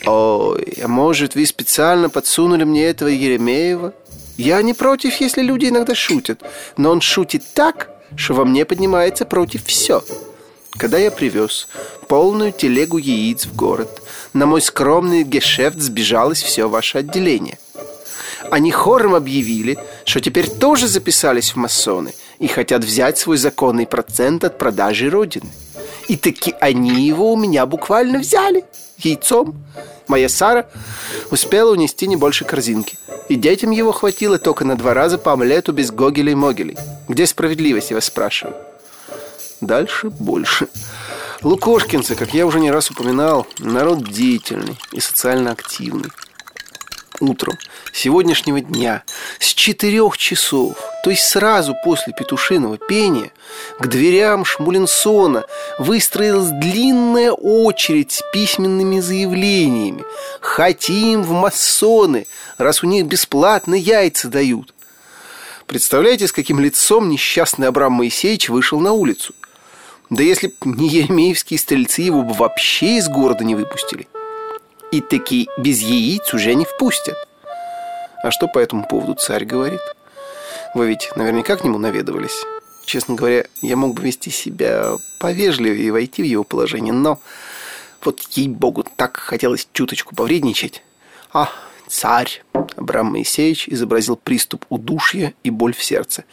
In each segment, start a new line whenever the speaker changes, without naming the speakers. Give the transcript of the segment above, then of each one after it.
Ой, а может, вы специально подсунули мне этого Еремеева? Я не против, если люди иногда шутят, но он шутит так, что во мне поднимается против все. Когда я привез полную телегу яиц в город, на мой скромный гешефт сбежалось все ваше отделение. Они хором объявили, что теперь тоже записались в масоны и хотят взять свой законный процент от продажи Родины. И таки они его у меня буквально взяли яйцом. Моя Сара успела унести не больше корзинки, и детям его хватило только на 2 раза по омлету без гогелей-могелей. Где справедливость, я вас спрашиваю? Дальше больше. Лукошкинцы, как я уже не раз упоминал, народ деятельный и социально активный. Утром сегодняшнего дня с 4 часов, то есть сразу после петушиного пения, к дверям Шмулинсона выстроилась длинная очередь с письменными заявлениями. Хотим в масоны, раз у них бесплатно яйца дают. Представляете, с каким лицом несчастный Абрам Моисеевич вышел на улицу? Да если б не еремеевские стрельцы, его бы вообще из города не выпустили. И таки без яиц уже не впустят. А что по этому поводу царь говорит? Вы ведь наверняка к нему наведывались. Честно говоря, я мог бы вести себя повежливее и войти в его положение, но вот, ей-богу, так хотелось чуточку повредничать. А, царь! Абрам Моисеевич изобразил приступ удушья и боль в сердце.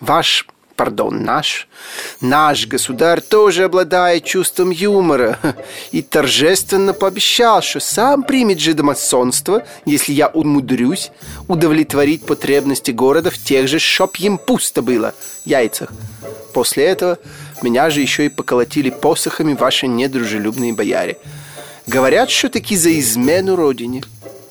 Наш государь тоже обладает чувством юмора и торжественно пообещал, что сам примет жидомасонство, если я умудрюсь удовлетворить потребности города в тех же, чтоб им пусто было, яйцах. После этого меня же еще и поколотили посохами ваши недружелюбные бояре. Говорят, что таки за измену родине.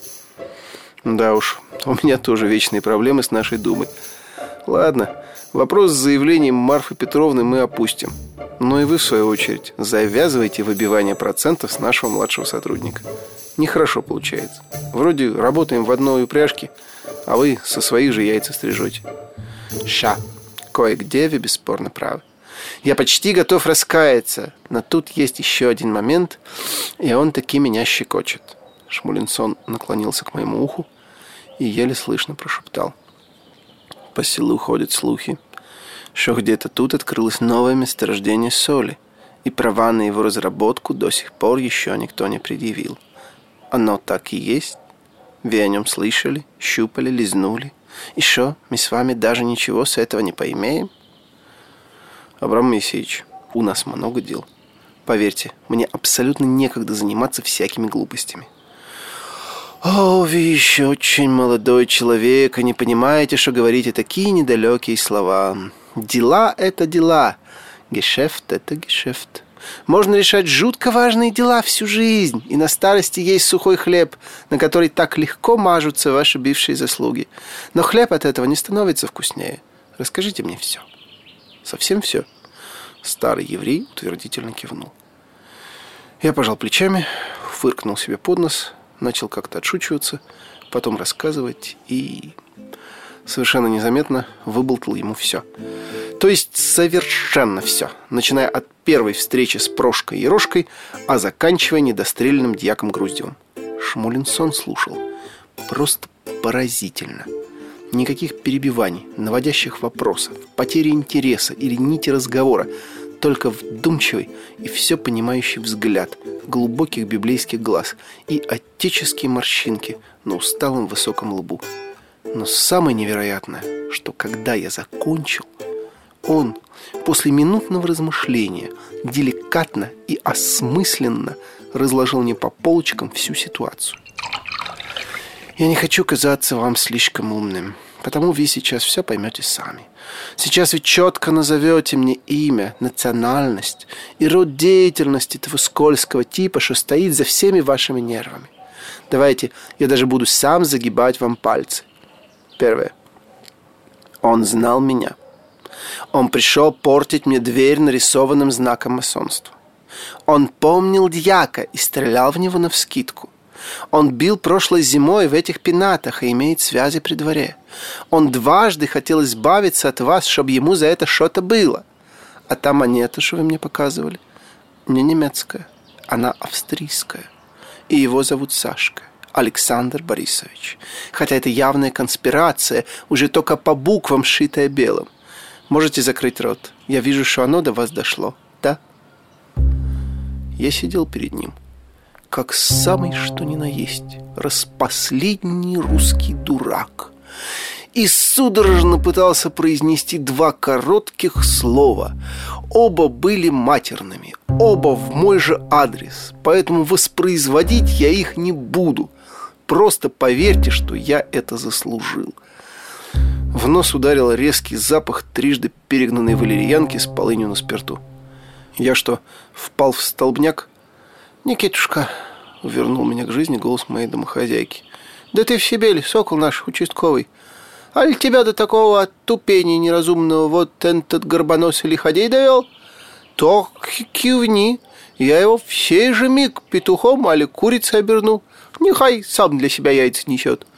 Да уж, у меня тоже вечные проблемы с нашей Думой. Ладно, вопрос с заявлением Марфы Петровны мы опустим. Но и вы, в свою очередь, завязывайте выбивание процентов с нашего младшего сотрудника. Нехорошо получается. Вроде работаем в одной упряжке, а вы со своих же яйца стрижете. Кое-где вы бесспорно правы. Я почти готов раскаяться, но тут есть еще один момент, и он таки меня щекочет. Шмулинсон наклонился к моему уху и еле слышно прошептал. По селу ходят слухи, что где-то тут открылось новое месторождение соли, и права на его разработку до сих пор еще никто не предъявил. Оно так и есть. Вы о нем слышали, щупали, лизнули. И что, мы с вами даже ничего с этого не поимеем? Абрам Моисеевич, у нас много дел. Поверьте, мне абсолютно некогда заниматься всякими глупостями. О, вы еще очень молодой человек, и не понимаете, что говорите такие недалекие слова. Дела – это дела, гешефт – это гешефт. Можно решать жутко важные дела всю жизнь, и на старости есть сухой хлеб, на который так легко мажутся ваши бывшие заслуги. Но хлеб от этого не становится вкуснее. Расскажите мне все. Совсем все? Старый еврей утвердительно кивнул. Я пожал плечами, фыркнул себе под нос, начал как-то отшучиваться, потом рассказывать и совершенно незаметно выболтал ему все. То есть совершенно все, начиная от первой встречи с Прошкой и Рожкой, а заканчивая недостреленным дьяком Груздевым. Шмулинсон слушал просто поразительно. Никаких перебиваний, наводящих вопросов, потери интереса или нити разговора, только вдумчивый и все понимающий взгляд глубоких библейских глаз и отеческие морщинки на усталом высоком лбу. Но самое невероятное, что когда я закончил, он после минутного размышления деликатно и осмысленно разложил мне по полочкам всю ситуацию. Я не хочу казаться вам слишком умным, потому вы сейчас все поймете сами. Сейчас вы четко назовете мне имя, национальность и род деятельности того скользкого типа, что стоит за всеми вашими нервами. Давайте я даже буду сам загибать вам пальцы. Первое. Он знал меня. Он пришел портить мне дверь нарисованным знаком масонства. Он помнил дьяка и стрелял в него навскидку. Он бил прошлой зимой в этих пенатах и имеет связи при дворе. Он дважды хотел избавиться от вас, чтобы ему за это что-то было. А та монета, что вы мне показывали, не немецкая, она австрийская. И его зовут Сашка. Александр Борисович. Хотя это явная конспирация, уже только по буквам, сшитая белым. Можете закрыть рот. Я вижу, что оно до вас дошло. Да? Я сидел перед ним, как самый что ни на есть распоследний русский дурак, и судорожно пытался произнести два коротких слова. Оба были матерными, оба в мой же адрес, поэтому воспроизводить я их не буду. Просто поверьте, что я это заслужил. В нос ударил резкий запах трижды перегнанной валерьянки с полынью на спирту. Я что, впал в столбняк? Никитушка, вернул меня к жизни голос моей домохозяйки. Да ты в себе ли, сокол наш участковый? Аль тебя до такого оттупения неразумного вот этот горбоносый лиходей довел? То кивни, я его в сей же миг петухом али курицей оберну. Нехай сам для себя яйца несет.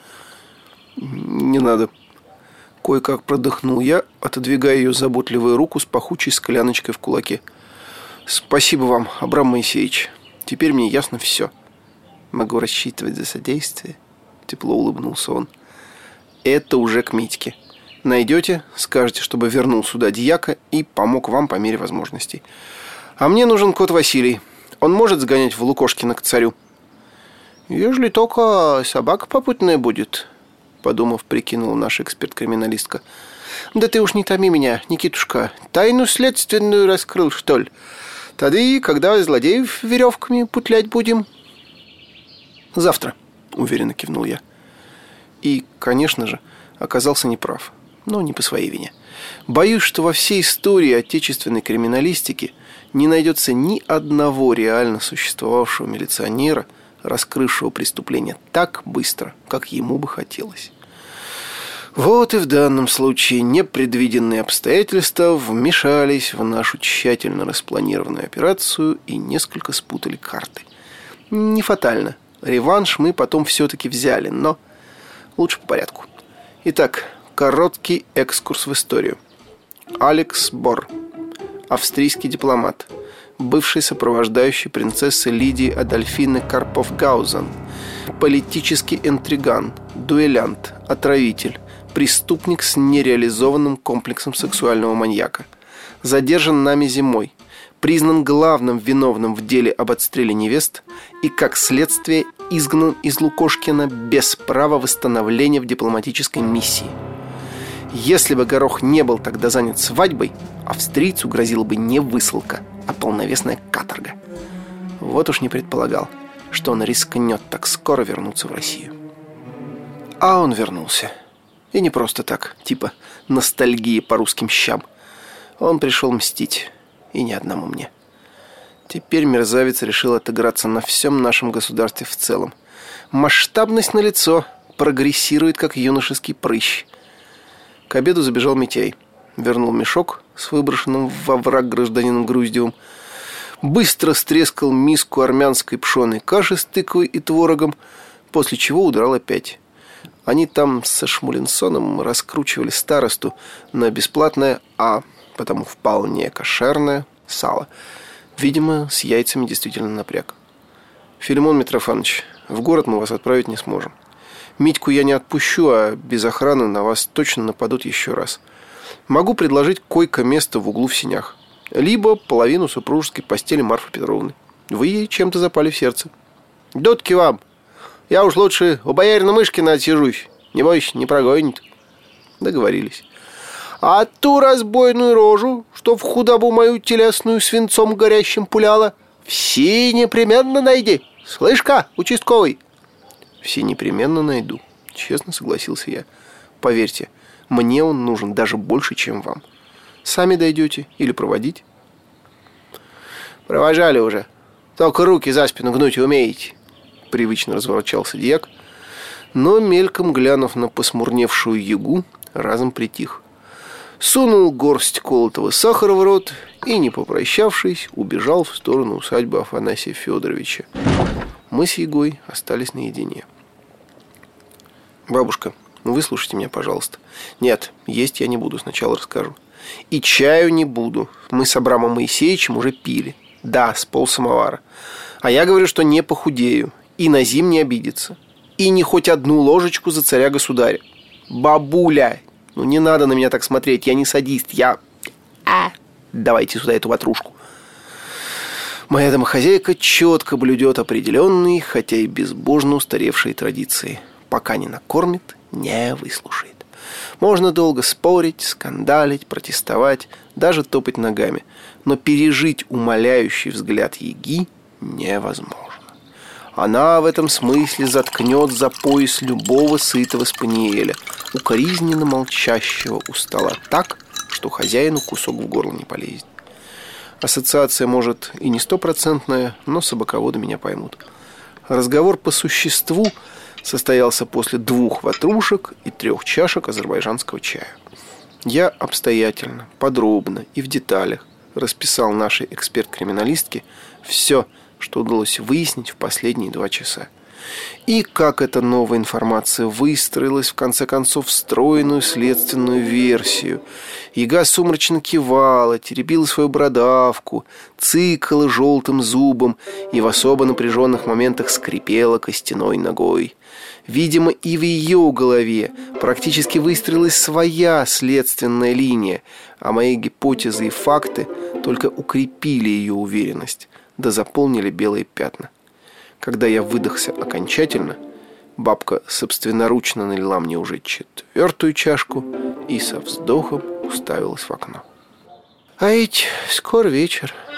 Не надо. Кое-как продохнул я, отодвигая ее заботливую руку с пахучей скляночкой в кулаке. Спасибо вам, Абрам Моисеевич. Теперь мне ясно все. Могу рассчитывать за содействие? Тепло улыбнулся он. Это уже к Митьке. Найдете, скажете, чтобы вернул сюда дьяка и помог вам по мере возможностей. А мне нужен кот Василий. Он может сгонять в Лукошкино к царю? Ежели только собака попутная будет, подумав, прикинула наша эксперт-криминалистка. Да ты уж не томи меня, Никитушка. Тайну следственную раскрыл, что ли? Тогда и когда злодеев веревками путлять будем? Завтра, уверенно кивнул я. И, конечно же, оказался неправ. Но не по своей вине. Боюсь, что во всей истории отечественной криминалистики не найдется ни одного реально существовавшего милиционера, раскрывшего преступление так быстро, как ему бы хотелось. Вот и в данном случае непредвиденные обстоятельства вмешались в нашу тщательно распланированную операцию и несколько спутали карты. Не фатально. Реванш мы потом все-таки взяли, но лучше по порядку. Итак, короткий экскурс в историю. Алекс Бор, австрийский дипломат, бывший сопровождающий принцессы Лидии Адольфины Карпов-Гаузен, политический интриган, дуэлянт, отравитель, преступник с нереализованным комплексом сексуального маньяка. Задержан нами зимой, признан главным виновным в деле об отстреле невест и, как следствие, изгнан из Лукошкина без права восстановления в дипломатической миссии. Если бы Горох не был тогда занят свадьбой, австрийцу грозила бы не высылка, а полновесная каторга. Вот уж не предполагал, что он рискнет так скоро вернуться в Россию. А он вернулся. И не просто так, типа ностальгии по русским щам. Он пришел мстить, и не одному мне. Теперь мерзавец решил отыграться на всем нашем государстве в целом. Масштабность налицо, прогрессирует, как юношеский прыщ. К обеду забежал Митяй. Вернул мешок с выброшенным во враг гражданином Груздевым. Быстро стрескал миску армянской пшеной каши с тыквой и творогом, после чего удрал опять. Они там со Шмулинсоном раскручивали старосту на бесплатное, а потому вполне кошерное сало. Видимо, с яйцами действительно напряг. Филимон Митрофанович, в город мы вас отправить не сможем. Митьку я не отпущу, а без охраны на вас точно нападут еще раз. Могу предложить койко-место в углу в сенях. Либо половину супружеской постели Марфы Петровны. Вы ей чем-то запали в сердце. Дотки вам! Я уж лучше у боярина Мышкина отсижусь. Не бойся, не прогонит. Договорились. А ту разбойную рожу, что в худобу мою телесную свинцом горящим пуляла, все непременно найди. Слышь-ка, участковый? Все непременно найду. Честно согласился я. Поверьте, мне он нужен даже больше, чем вам. Сами дойдете или проводить? Провожали уже. Только руки за спину гнуть умеете. Привычно разворачивался дьяк, но, мельком глянув на посмурневшую ягу, разом притих. Сунул горсть колотого сахара в рот и, не попрощавшись, убежал в сторону усадьбы Афанасия Федоровича. Мы с Егой остались наедине. Бабушка, выслушайте меня, пожалуйста. Нет, есть я не буду, сначала расскажу. И чаю не буду. Мы с Абрамом Моисеевичем уже пили. Да, с полсамовара. А я говорю, что не похудею. И на Зим не обидится. И не хоть одну ложечку за царя-государя. Бабуля, ну не надо на меня так смотреть, я не садист, давайте сюда эту ватрушку. Моя домохозяйка четко блюдет определенные, хотя и безбожно устаревшие традиции. Пока не накормит, не выслушает. Можно долго спорить, скандалить, протестовать, даже топать ногами. Но пережить умоляющий взгляд Яги невозможно. Она в этом смысле заткнет за пояс любого сытого спаниеля, укоризненно молчащего у стола так, что хозяину кусок в горло не полезет. Ассоциация, может, и не стопроцентная, но собаководы меня поймут. Разговор по существу состоялся после 2 ватрушек и 3 чашек азербайджанского чая. Я обстоятельно, подробно и в деталях расписал нашей эксперт-криминалистке все, что удалось выяснить в последние 2 часа. И как эта новая информация выстроилась, в конце концов, в стройную следственную версию. Яга сумрачно кивала, теребила свою бородавку, цыкала желтым зубом и в особо напряженных моментах скрипела костяной ногой. Видимо, и в ее голове практически выстроилась своя следственная линия, а мои гипотезы и факты только укрепили ее уверенность, да заполнили белые пятна. Когда я выдохся окончательно, бабка собственноручно налила мне уже 4-ю чашку и со вздохом уставилась в окно. «А ведь скоро вечер»,